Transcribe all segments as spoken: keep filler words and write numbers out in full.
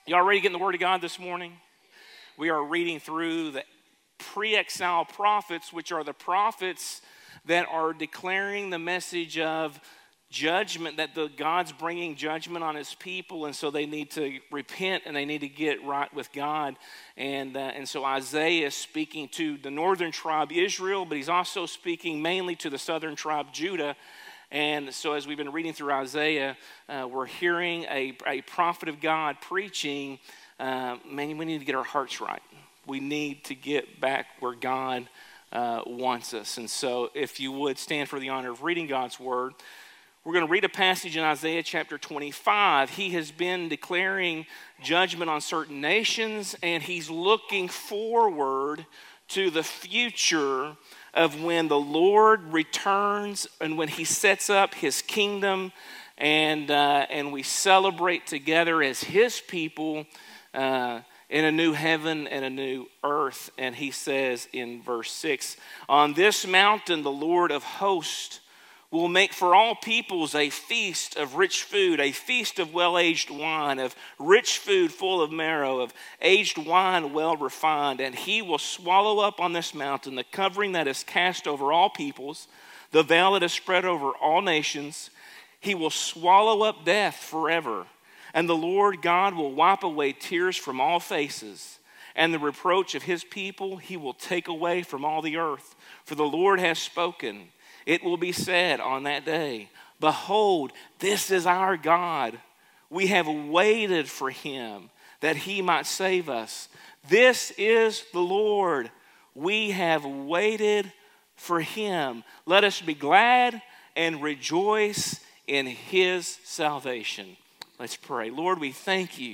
Y'all ready to get in the Word of God this morning? We are reading through the pre-exile prophets, which are the prophets that are declaring the message of judgment, that the God's bringing judgment on his people, and so they need to repent and they need to get right with God. And, uh, and so Isaiah is speaking to the northern tribe Israel, but he's also speaking mainly to the southern tribe Judah. And so as we've been reading through Isaiah, uh, we're hearing a, a prophet of God preaching, uh, man, we need to get our hearts right. We need to get back where God uh, wants us. And so if you would stand for the honor of reading God's word, we're going to read a passage in Isaiah chapter twenty-five. He has been declaring judgment on certain nations, and he's looking forward to the future of when the Lord returns and when he sets up his kingdom, and uh, and we celebrate together as his people uh, in a new heaven and a new earth. And he says in verse six, "On this mountain the Lord of hosts will make for all peoples a feast of rich food, a feast of well-aged wine, of rich food full of marrow, of aged wine well refined. And he will swallow up on this mountain the covering that is cast over all peoples, the veil that is spread over all nations. He will swallow up death forever. And the Lord God will wipe away tears from all faces. And the reproach of his people he will take away from all the earth. For the Lord has spoken. It will be said on that day, behold, this is our God. We have waited for him that he might save us. This is the Lord. We have waited for him. Let us be glad and rejoice in his salvation." Let's pray. Lord, we thank you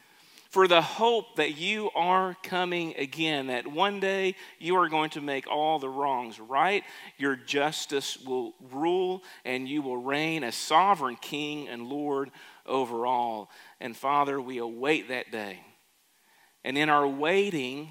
for the hope that you are coming again, that one day you are going to make all the wrongs right. Your justice will rule, and you will reign as sovereign King and Lord over all. And Father, we await that day. And in our waiting,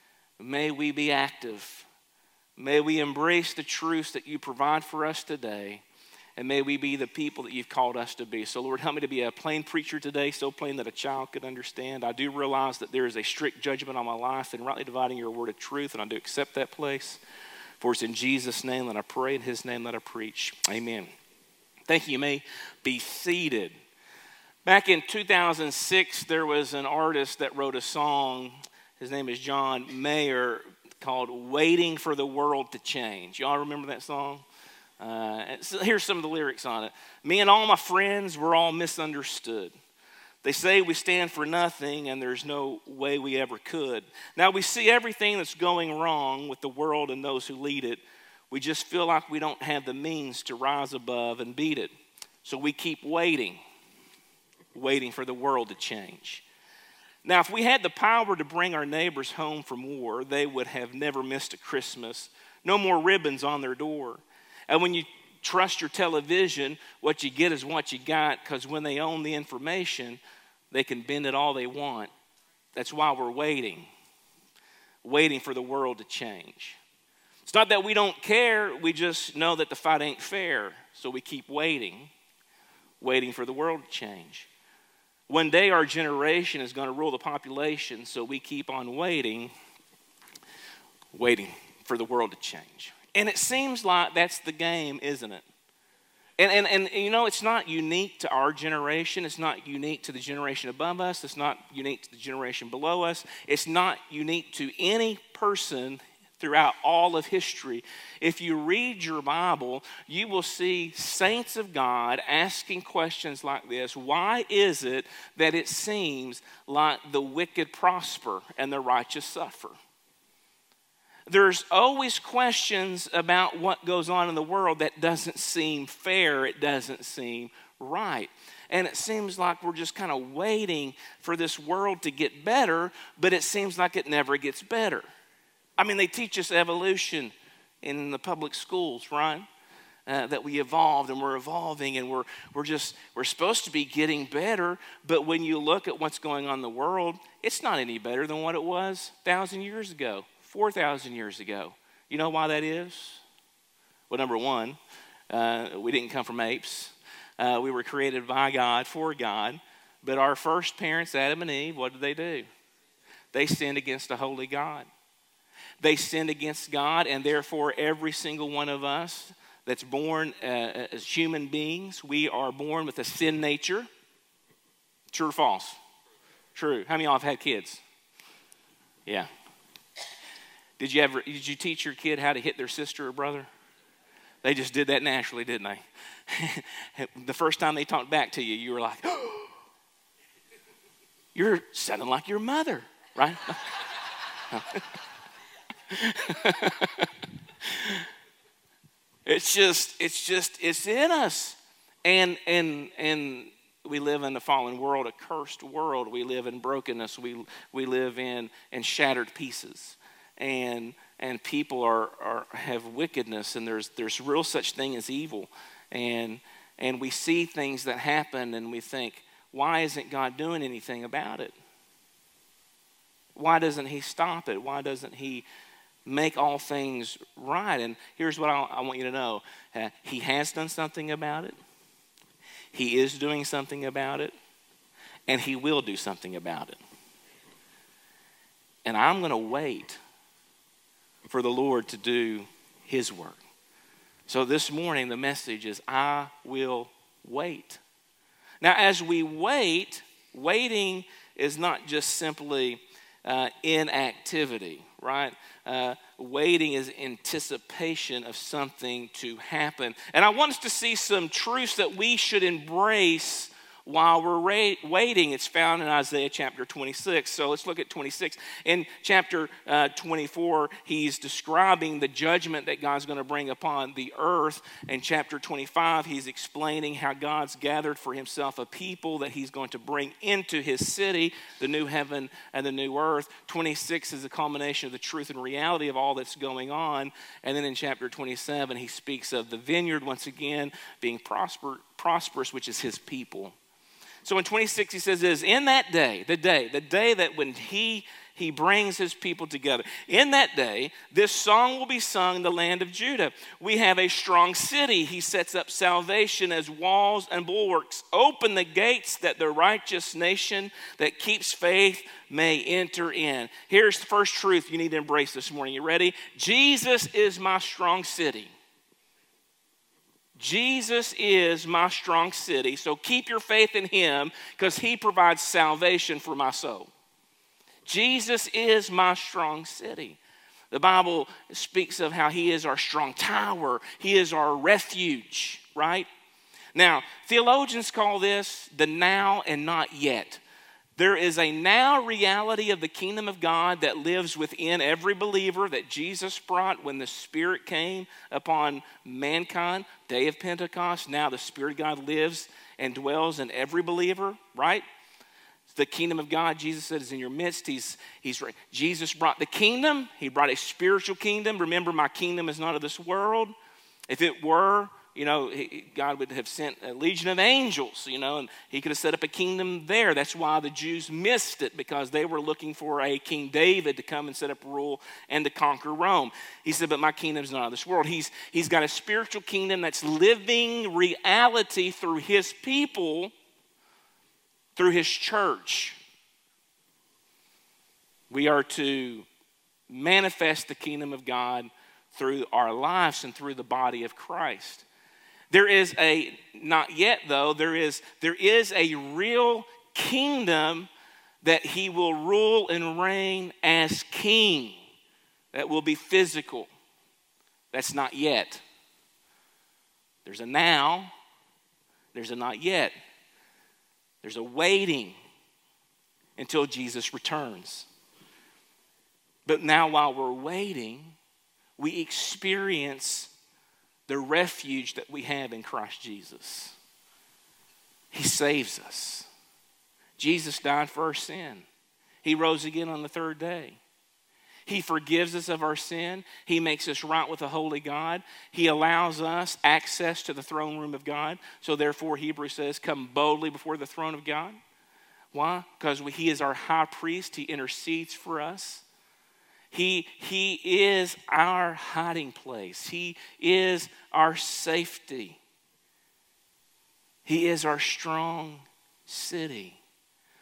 may we be active. May we embrace the truths that you provide for us today. And may we be the people that you've called us to be. So, Lord, help me to be a plain preacher today, so plain that a child could understand. I do realize that there is a strict judgment on my life and rightly dividing your word of truth, and I do accept that place. For it's in Jesus' name that I pray, in his name that I preach. Amen. Thank you. You may be seated. Back in two thousand six, there was an artist that wrote a song. His name is John Mayer, called "Waiting for the World to Change." Y'all remember that song? Uh, so here's some of the lyrics on it. "Me and all my friends, we're all misunderstood. They say we stand for nothing and there's no way we ever could. Now we see everything that's going wrong with the world and those who lead it. We just feel like we don't have the means to rise above and beat it. So we keep waiting, waiting for the world to change. Now if we had the power to bring our neighbors home from war, they would have never missed a Christmas. No more ribbons on their door. And when you trust your television, what you get is what you got, because when they own the information, they can bend it all they want. That's why we're waiting, waiting for the world to change. It's not that we don't care, we just know that the fight ain't fair, so we keep waiting, waiting for the world to change. One day our generation is going to rule the population, so we keep on waiting, waiting for the world to change. And it seems like that's the game, isn't it? And, and, and you know, it's not unique to our generation. It's not unique to the generation above us. It's not unique to the generation below us. It's not unique to any person throughout all of history. If you read your Bible, you will see saints of God asking questions like this. Why is it that it seems like the wicked prosper and the righteous suffer? There's always questions about what goes on in the world that doesn't seem fair. It doesn't seem right. And it seems like we're just kind of waiting for this world to get better, but it seems like it never gets better. I mean, they teach us evolution in the public schools, right? Uh, that we evolved and we're evolving and we're we're just, we're supposed to be getting better, but when you look at what's going on in the world, it's not any better than what it was a thousand years ago. four thousand years ago. You know why that is? Well, number one, uh, we didn't come from apes. Uh, we were created by God, for God. But our first parents, Adam and Eve, what did they do? They sinned against a holy God. They sinned against God, and therefore every single one of us that's born uh, as human beings, we are born with a sin nature. True or false? True. How many of y'all have had kids? Yeah. Did you ever, did you teach your kid how to hit their sister or brother? They just did that naturally, didn't they? The first time they talked back to you, you were like, oh, you're sounding like your mother, right? It's just, it's just, it's in us. And and and we live in a fallen world, a cursed world. We live in brokenness. We we live in, in shattered pieces. And and people are, are have wickedness, and there's there's real such thing as evil. And and we see things that happen and we think, why isn't God doing anything about it? Why doesn't he stop it? Why doesn't he make all things right? And here's what I, I want you to know. Uh, he has done something about it. He is doing something about it. And he will do something about it. And I'm going to wait for the Lord to do his work. So this morning the message is, I will wait. Now as we wait, waiting is not just simply uh, inactivity, right? Uh, waiting is anticipation of something to happen. And I want us to see some truths that we should embrace while we're ra- waiting. It's found in Isaiah chapter twenty-six. So let's look at twenty-six. In chapter uh, twenty-four, he's describing the judgment that God's going to bring upon the earth. In chapter twenty-five, he's explaining how God's gathered for himself a people that he's going to bring into his city, the new heaven and the new earth. twenty-six is a culmination of the truth and reality of all that's going on. And then in chapter twenty-seven, he speaks of the vineyard once again being prosper, prosperous, which is his people. So in twenty-six, he says this, in that day, the day, the day that when he, he brings his people together, in that day, this song will be sung in the land of Judah. We have a strong city. He sets up salvation as walls and bulwarks. Open the gates that the righteous nation that keeps faith may enter in. Here's the first truth you need to embrace this morning. You ready? Jesus is my strong city. Jesus is my strong city, so keep your faith in him because he provides salvation for my soul. Jesus is my strong city. The Bible speaks of how he is our strong tower. He is our refuge, right? Now, theologians call this the now and not yet. There is a now reality of the kingdom of God that lives within every believer that Jesus brought when the Spirit came upon mankind, day of Pentecost. Now the Spirit of God lives and dwells in every believer, right? The kingdom of God, Jesus said, is in your midst. He's, he's right. Jesus brought the kingdom. He brought a spiritual kingdom. Remember, my kingdom is not of this world. If it were, you know, God would have sent a legion of angels, you know, and he could have set up a kingdom there. That's why the Jews missed it, because they were looking for a King David to come and set up rule and to conquer Rome. He said, but my kingdom is not of this world. He's, he's got a spiritual kingdom that's living reality through his people, through his church. We are to manifest the kingdom of God through our lives and through the body of Christ. There is a, not yet though, there is, there is a real kingdom that he will rule and reign as king. That will be physical. That's not yet. There's a now, there's a not yet. There's a waiting until Jesus returns. But now while we're waiting, we experience the refuge that we have in Christ Jesus. He saves us. Jesus died for our sin. He rose again on the third day. He forgives us of our sin. He makes us right with a holy God. He allows us access to the throne room of God. So therefore, Hebrews says, come boldly before the throne of God. Why? Because he is our high priest. He intercedes for us. He, he is our hiding place. He is our safety. He is our strong city.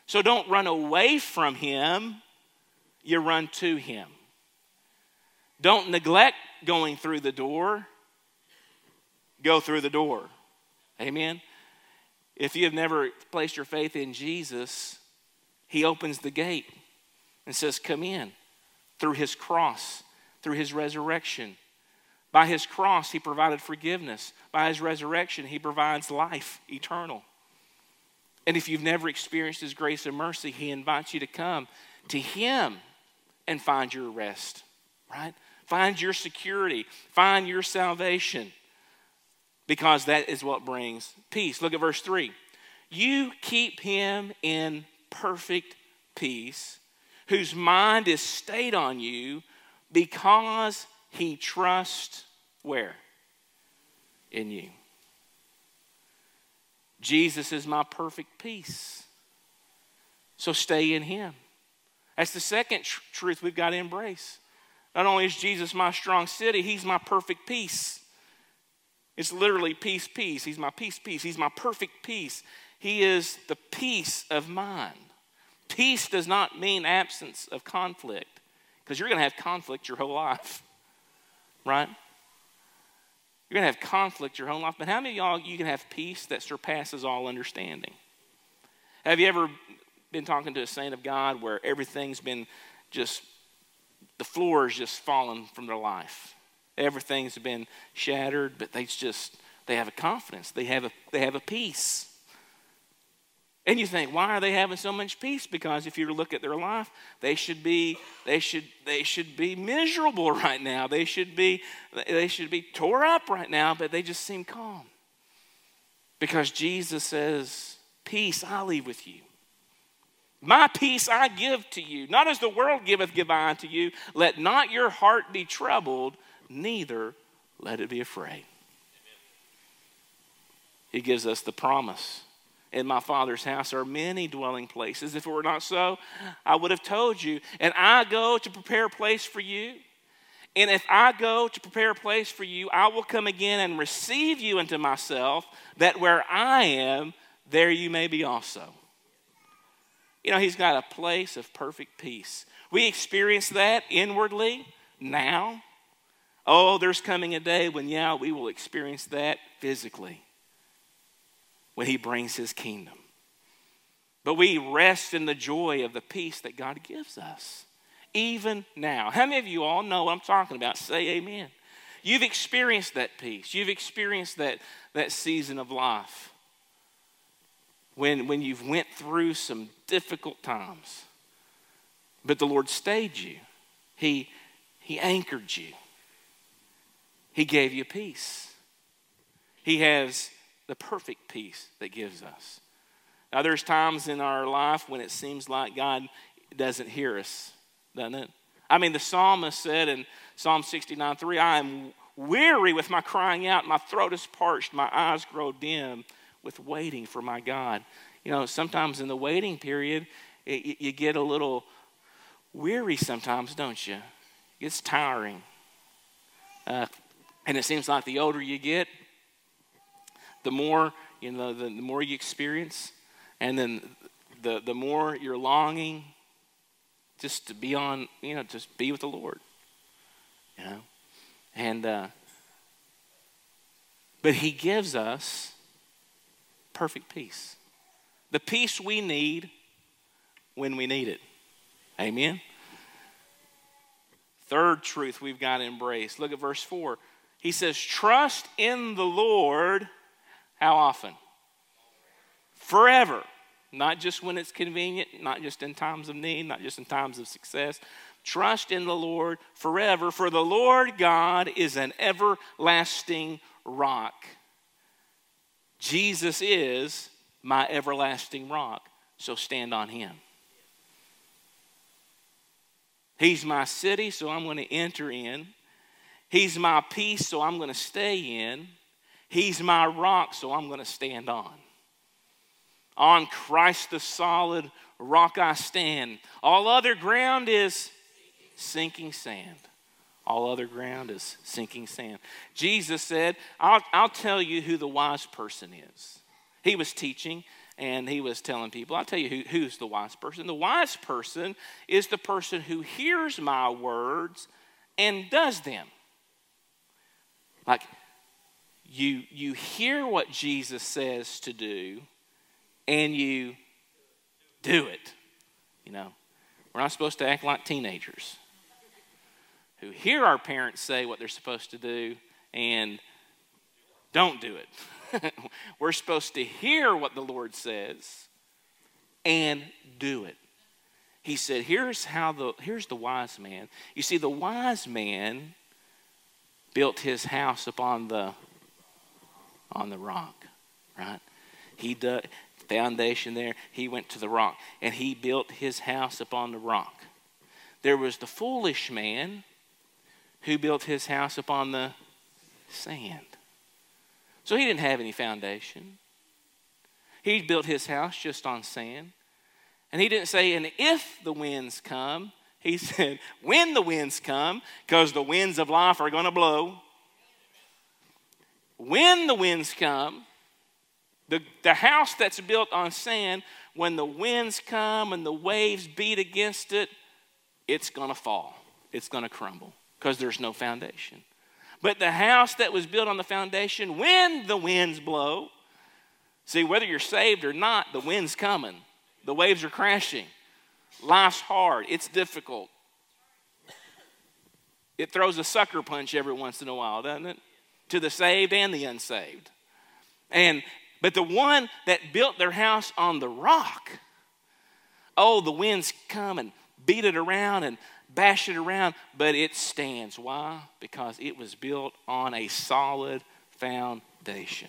So don't run away from him, you run to him. Don't neglect going through the door, go through the door. Amen? If you have never placed your faith in Jesus, he opens the gate and says, come in through his cross, through his resurrection. By his cross, he provided forgiveness. By his resurrection, he provides life eternal. And if you've never experienced his grace and mercy, he invites you to come to him and find your rest, right? Find your security. Find your salvation. Because that is what brings peace. Look at verse three. You keep him in perfect peace, whose mind is stayed on you, because he trusts where? In you. Jesus is my perfect peace. So stay in him. That's the second tr- truth we've got to embrace. Not only is Jesus my strong city, he's my perfect peace. It's literally peace, peace. He's my peace, peace. He's my perfect peace. He is the peace of mind. Peace does not mean absence of conflict, because you're going to have conflict your whole life, right? You're going to have conflict your whole life. But how many of y'all, you can have peace that surpasses all understanding? Have you ever been talking to a saint of God where everything's been just, the floor is just fallen from their life? Everything's been shattered, but they just, they have a confidence. They have a, they have a peace. And you think, why are they having so much peace? Because if you look at their life, they should be, they should, they should be miserable right now. They should be, they should be tore up right now, but they just seem calm. Because Jesus says, peace I leave with you. My peace I give to you. Not as the world giveth, give I unto you. Let not your heart be troubled, neither let it be afraid. He gives us the promise. In my Father's house are many dwelling places. If it were not so, I would have told you. And I go to prepare a place for you. And if I go to prepare a place for you, I will come again and receive you into myself, that where I am, there you may be also. You know, he's got a place of perfect peace. We experience that inwardly now. Oh, there's coming a day when, yeah, we will experience that physically, when he brings his kingdom. But we rest in the joy of the peace that God gives us, even now. How many of you all know what I'm talking about? Say amen. You've experienced that peace. You've experienced that, that season of life when, when you've went through some difficult times. But the Lord stayed you. He, he anchored you. He gave you peace. He has the perfect peace that gives us. Now, there's times in our life when it seems like God doesn't hear us, doesn't it? I mean, the psalmist said in Psalm sixty-nine three, I am weary with my crying out. My throat is parched. My eyes grow dim with waiting for my God. You know, sometimes in the waiting period, it, you get a little weary sometimes, don't you? It's tiring. Uh, and it seems like the older you get, the more, you know, the, the more you experience, and then the, the more you're longing just to be on, you know, just be with the Lord, you know. And, uh, but he gives us perfect peace. The peace we need when we need it. Amen? Third truth we've got to embrace. Look at verse four. He says, trust in the Lord. How often? Forever. Not just when it's convenient, not just in times of need, not just in times of success. Trust in the Lord forever, for the Lord God is an everlasting rock. Jesus is my everlasting rock, so stand on him. He's my city, so I'm going to enter in. He's my peace, so I'm going to stay in. He's my rock, so I'm going to stand on. On Christ the solid rock I stand. All other ground is sinking sand. All other ground is sinking sand. Jesus said, I'll, I'll tell you who the wise person is. He was teaching And he was telling people, I'll tell you who, who's the wise person. The wise person is the person who hears my words and does them. Like, you, you hear what Jesus says to do, and you do it. You know, we're not supposed to act like teenagers who hear our parents say what they're supposed to do and don't do it. We're supposed to hear what the Lord says and do it. He said, here's how the here's the wise man. You see, the wise man built his house upon the on the rock, right? He dug foundation there. He went to the rock, and he built his house upon the rock. There was the foolish man who built his house upon the sand. So he didn't have any foundation. He built his house just on sand. And he didn't say, and if the winds come, he said, when the winds come, because the winds of life are going to blow. When the winds come, the, the house that's built on sand, when the winds come and the waves beat against it, it's going to fall. It's going to crumble because there's no foundation. But the house that was built on the foundation, when the winds blow, see, whether you're saved or not, the wind's coming. The waves are crashing. Life's hard. It's difficult. It throws a sucker punch every once in a while, doesn't it? To the saved and the unsaved. And but the one that built their house on the rock, oh, the winds come and beat it around and bash it around, but it stands. Why? Because it was built on a solid foundation.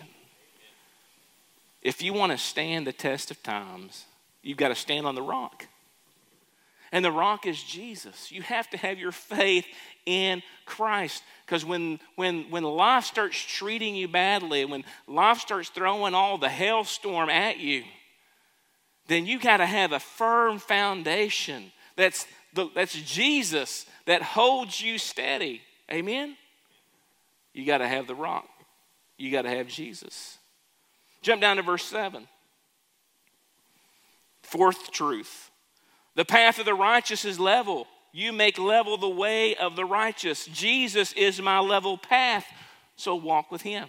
If you want to stand the test of times, you've got to stand on the rock. And the rock is Jesus. You have to have your faith in Christ. Because when, when, when life starts treating you badly, when life starts throwing all the hailstorm at you, then you got to have a firm foundation. That's the, that's Jesus that holds you steady. Amen? You got to have the rock. You got to have Jesus. Jump down to verse seven. Fourth truth. The path of the righteous is level. You make level the way of the righteous. Jesus is my level path, so walk with him.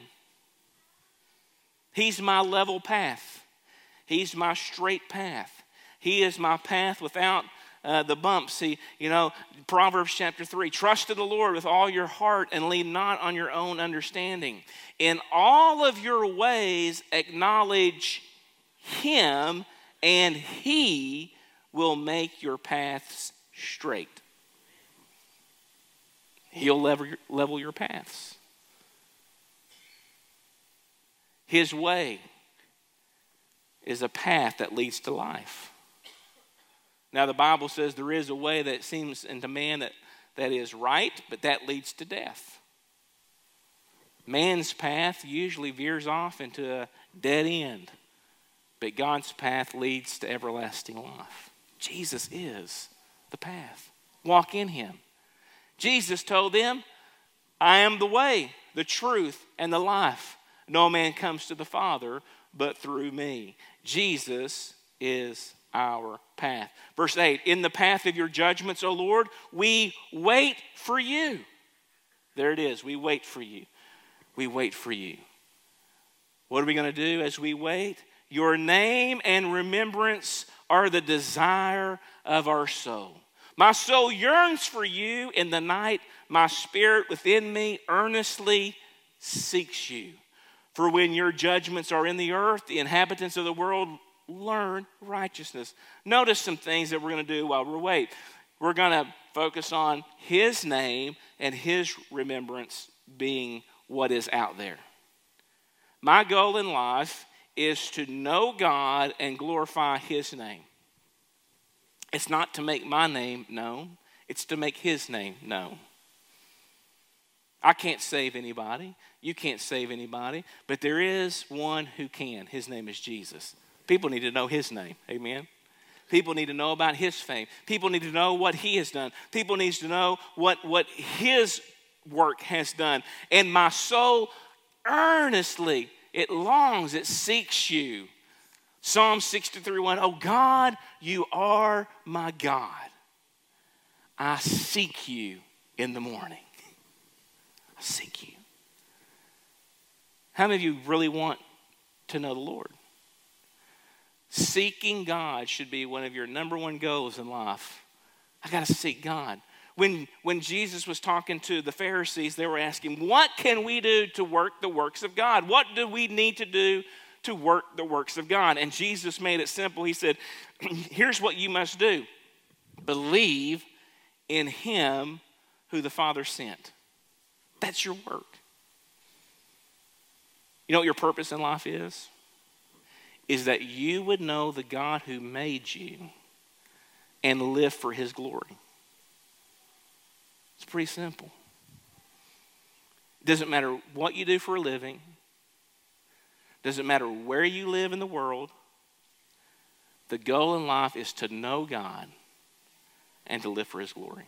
He's my level path. He's my straight path. He is my path without uh, the bumps. See, you know, Proverbs chapter three, trust in the Lord with all your heart and lean not on your own understanding. In all of your ways acknowledge him, and he will make your paths straight. He'll level, level your paths. His way is a path that leads to life. Now the Bible says there is a way that seems unto man that, that is right, but that leads to death. Man's path usually veers off into a dead end, but God's path leads to everlasting life. Jesus is the path. Walk in him. Jesus told them, I am the way, the truth, and the life. No man comes to the Father but through me. Jesus is our path. Verse eight, in the path of your judgments, O Lord, we wait for you. There it is. We wait for you. We wait for you. What are we going to do as we wait? Your name and remembrance are the desire of our soul. My soul yearns for you in the night. My spirit within me earnestly seeks you. For when your judgments are in the earth, the inhabitants of the world learn righteousness. Notice some things that we're going to do while we're waiting. We're going to focus on his name and his remembrance being what is out there. My goal in life is to know God and glorify his name. It's not to make my name known. It's to make his name known. I can't save anybody. You can't save anybody. But there is one who can. His name is Jesus. People need to know his name. Amen. People need to know about his fame. People need to know what he has done. People need to know what, what his work has done. And my soul earnestly, it longs, it seeks you. Psalm sixty-three one, oh God, you are my God. I seek you in the morning. I seek you. How many of you really want to know the Lord? Seeking God should be one of your number one goals in life. I got to seek God. When, when Jesus was talking to the Pharisees, they were asking, what can we do to work the works of God? What do we need to do to work the works of God? And Jesus made it simple. He said, here's what you must do. Believe in him who the Father sent. That's your work. You know what your purpose in life is? Is that you would know the God who made you and live for his glory. It's pretty simple. It doesn't matter what you do for a living. Doesn't matter where you live in the world. The goal in life is to know God and to live for his glory.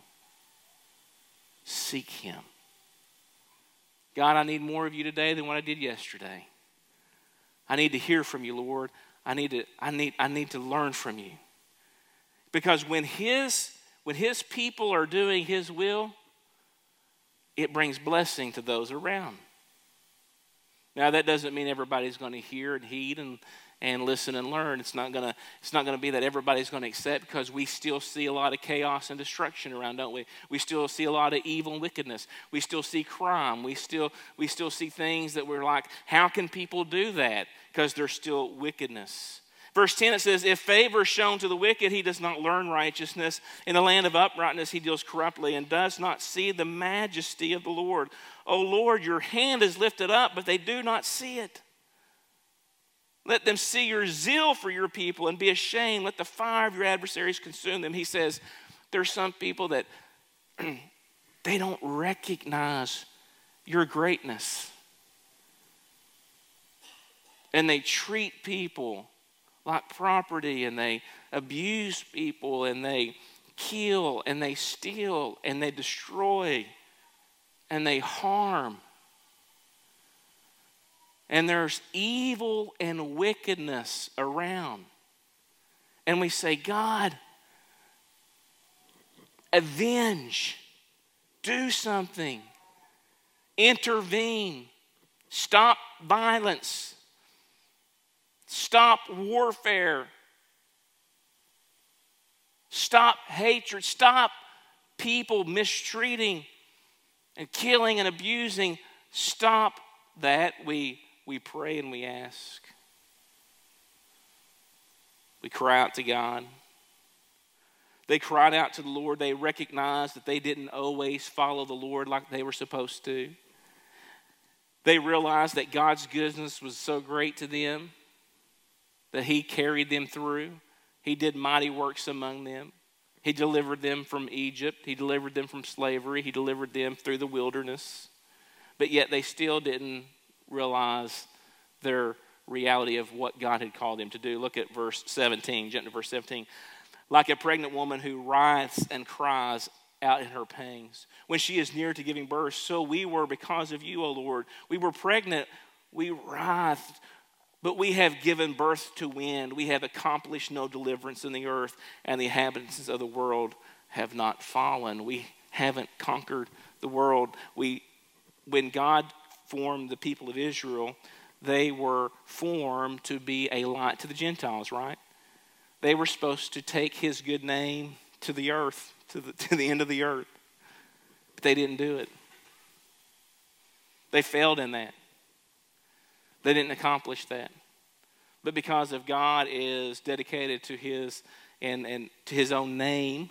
Seek him. God, I need more of you today than what I did yesterday. I need to hear from you, Lord. I need to, I need, I need to learn from you. Because when his, when his people are doing his will, it brings blessing to those around. Now that doesn't mean everybody's going to hear and heed and, and listen and learn. It's not gonna, it's not gonna be that everybody's going to accept, because we still see a lot of chaos and destruction around, don't we? We still see a lot of evil and wickedness. We still see crime. We still, we still see things that we're like, how can people do that? Because there's still wickedness. Verse ten, it says, if favor is shown to the wicked, he does not learn righteousness. In the land of uprightness, he deals corruptly and does not see the majesty of the Lord. O Lord, your hand is lifted up, but they do not see it. Let them see your zeal for your people and be ashamed. Let the fire of your adversaries consume them. He says, there's some people that they don't recognize your greatness. And they treat people like property, and they abuse people, and they kill, and they steal, and they destroy, and they harm. And there's evil and wickedness around. And we say, God, avenge, do something, intervene, stop violence. Stop warfare. Stop hatred. Stop people mistreating and killing and abusing. Stop that. We, we pray and we ask. We cry out to God. They cried out to the Lord. They recognized that they didn't always follow the Lord like they were supposed to. They realized that God's goodness was so great to them that he carried them through. He did mighty works among them. He delivered them from Egypt. He delivered them from slavery. He delivered them through the wilderness. But yet they still didn't realize their reality of what God had called them to do. Look at verse seventeen, jump to verse seventeen. Like a pregnant woman who writhes and cries out in her pangs when she is near to giving birth, so we were because of you, O Lord. We were pregnant, we writhed, but we have given birth to wind. We have accomplished no deliverance in the earth, and the inhabitants of the world have not fallen. We haven't conquered the world. We, when God formed the people of Israel, they were formed to be a light to the Gentiles, right? They were supposed to take his good name to the earth, to the, to the end of the earth. But they didn't do it. They failed in that. They didn't accomplish that. But because of God is dedicated to his and, and to his own name,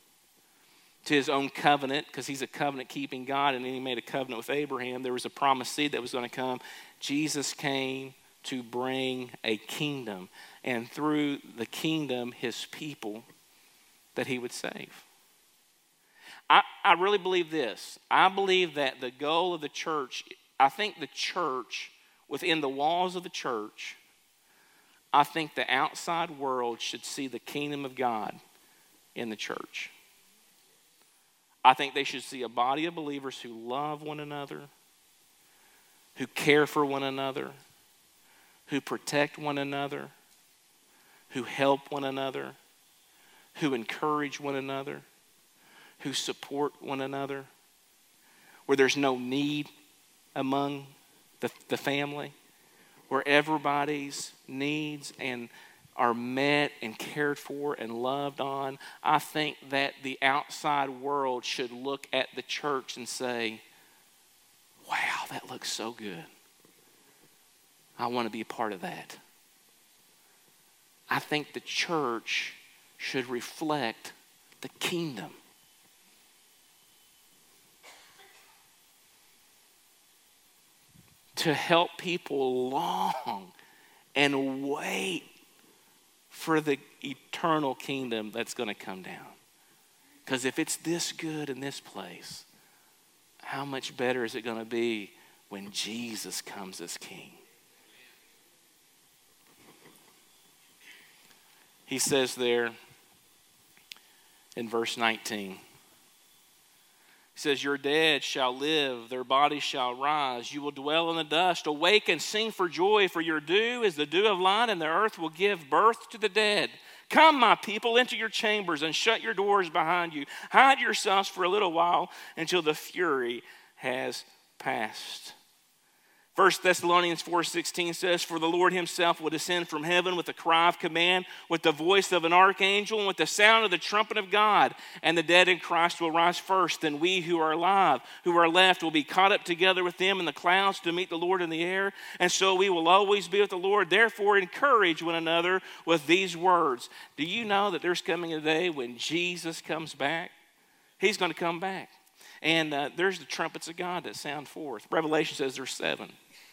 to his own covenant, because he's a covenant-keeping God, and then he made a covenant with Abraham. There was a promised seed that was going to come. Jesus came to bring a kingdom, and through the kingdom, his people that he would save. I, I really believe this. I believe that the goal of the church, I think the church, within the walls of the church, I think the outside world should see the kingdom of God in the church. I think they should see a body of believers who love one another, who care for one another, who protect one another, who help one another, who encourage one another, who support one another, where there's no need among the, the family, where everybody's needs and are met and cared for and loved on. I think that the outside world should look at the church and say, wow, that looks so good. I want to be a part of that. I think the church should reflect the kingdom. To help people long and wait for the eternal kingdom that's going to come down. Because if it's this good in this place, how much better is it going to be when Jesus comes as King? He says there in verse nineteen, he says, your dead shall live, their bodies shall rise. You will dwell in the dust. Awake and sing for joy, for your dew is the dew of light, and the earth will give birth to the dead. Come, my people, into your chambers and shut your doors behind you. Hide yourselves for a little while until the fury has passed. First Thessalonians four sixteen says, for the Lord himself will descend from heaven with a cry of command, with the voice of an archangel, and with the sound of the trumpet of God. And the dead in Christ will rise first. Then we who are alive, who are left, will be caught up together with them in the clouds to meet the Lord in the air. And so we will always be with the Lord. Therefore, encourage one another with these words. Do you know that there's coming a day when Jesus comes back? He's going to come back. And uh, there's the trumpets of God that sound forth. Revelation says there's seven.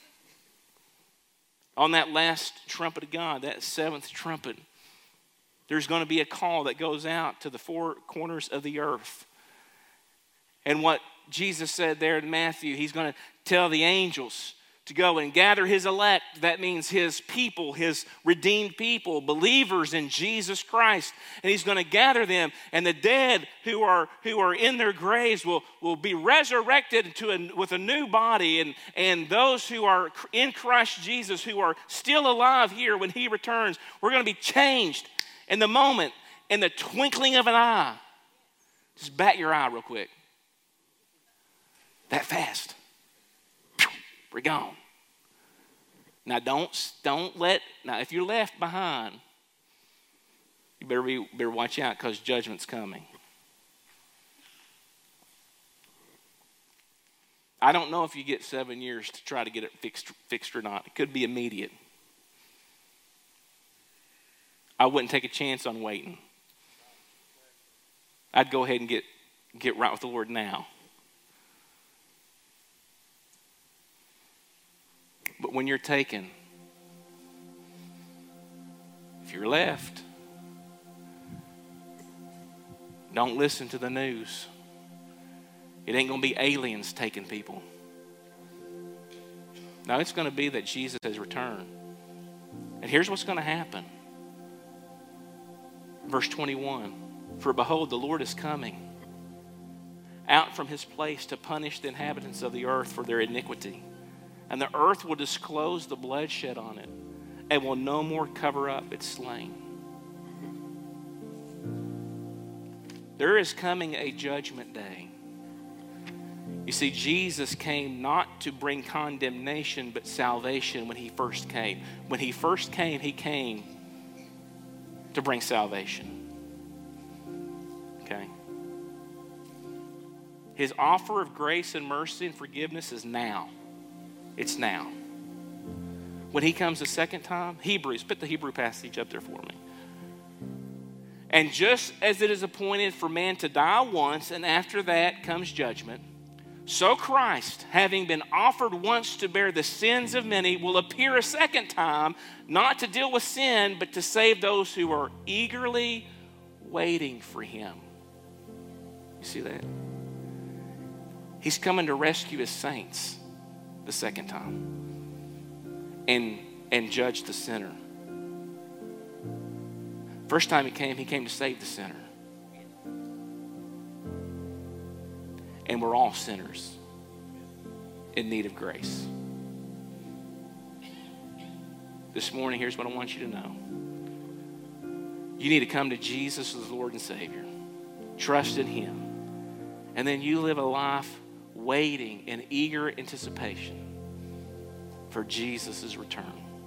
On that last trumpet of God, that seventh trumpet, there's going to be a call that goes out to the four corners of the earth. And what Jesus said there in Matthew, he's going to tell the angels to go and gather his elect. That means his people, his redeemed people, believers in Jesus Christ. And he's going to gather them. And the dead who are who are in their graves will, will be resurrected to a, with a new body. And, and those who are in Christ Jesus, who are still alive here when he returns, we're going to be changed in the moment, in the twinkling of an eye. Just bat your eye real quick. That fast. We're gone. Now don't, don't let, now if you're left behind, you better, be, better watch out because judgment's coming. I don't know if you get seven years to try to get it fixed, fixed or not. It could be immediate. I wouldn't take a chance on waiting. I'd go ahead and get, get right with the Lord now. But when you're taken, if you're left, don't listen to the news. It ain't going to be aliens taking people. No, it's going to be that Jesus has returned. And here's what's going to happen. Verse twenty-one, for behold, the Lord is coming out from his place to punish the inhabitants of the earth for their iniquity. And the earth will disclose the bloodshed on it and will no more cover up its slain. There is coming a judgment day. You see, Jesus came not to bring condemnation, but salvation when he first came. When he first came, he came to bring salvation. Okay? His offer of grace and mercy and forgiveness is now. It's now. When he comes a second time, Hebrews, put the Hebrew passage up there for me. And just as it is appointed for man to die once, and after that comes judgment, so Christ, having been offered once to bear the sins of many, will appear a second time, not to deal with sin, but to save those who are eagerly waiting for him. You see that? He's coming to rescue his saints the second time and, and judge the sinner. First time he came, he came to save the sinner. And we're all sinners in need of grace. This morning, here's what I want you to know. You need to come to Jesus as Lord and Savior. Trust in him. And then you live a life waiting in eager anticipation for Jesus' return.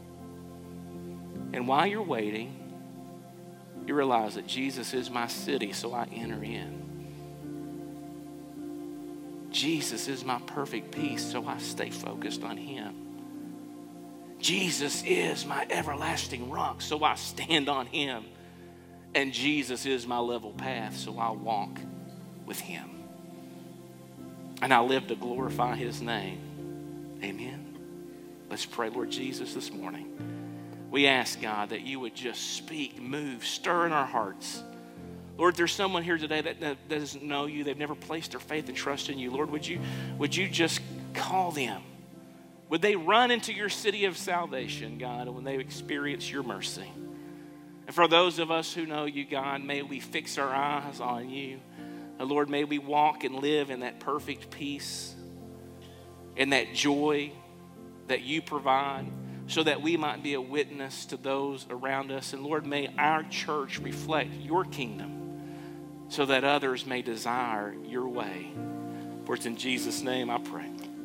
And while you're waiting, you realize that Jesus is my city, so I enter in. Jesus is my perfect peace, so I stay focused on him. Jesus is my everlasting rock, so I stand on him. And Jesus is my level path, so I walk with him. And I live to glorify his name. Amen. Let's pray. Lord Jesus, this morning, we ask, God, that you would just speak, move, stir in our hearts. Lord, there's someone here today that, that doesn't know you. They've never placed their faith and trust in you. Lord, would you, would you just call them? Would they run into your city of salvation, God, when they experience your mercy? And for those of us who know you, God, may we fix our eyes on you. And Lord, may we walk and live in that perfect peace and that joy that you provide, so that we might be a witness to those around us. And Lord, may our church reflect your kingdom so that others may desire your way. For it's in Jesus' name I pray.